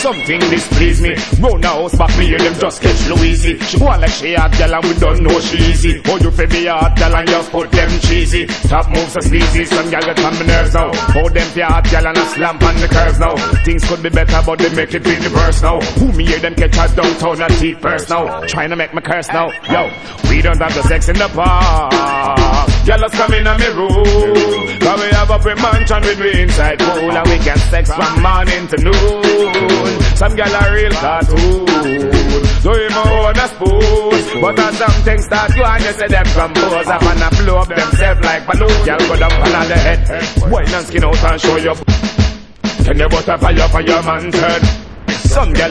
something displease me. Round the house back me, them just catch Louise. She go on like she hot gal and we don't know she easy. Oh, you feel be hot gal and just put them cheesy. Top moves are sleazy, some gal get on my nerves now. Oh, them fi hot gal and a slamp on the curves now. Things could be better but they make it feel the worse now. Who me hear them catch us downtown and cheap first now. Trying to make me curse now. Yo, we don't have the sex in the park. Gal us come in on me room. Cause we have a pre-mansion with we inside pool. And we can sex from morning to noon. Some gal are real cartoon. So you know on a spoon. But as some things start to and you say them compose up and a blow up themselves like balloon. Gal go down on the head. Wine and skin out and show your. Can you butter fire for your man's head? Some gal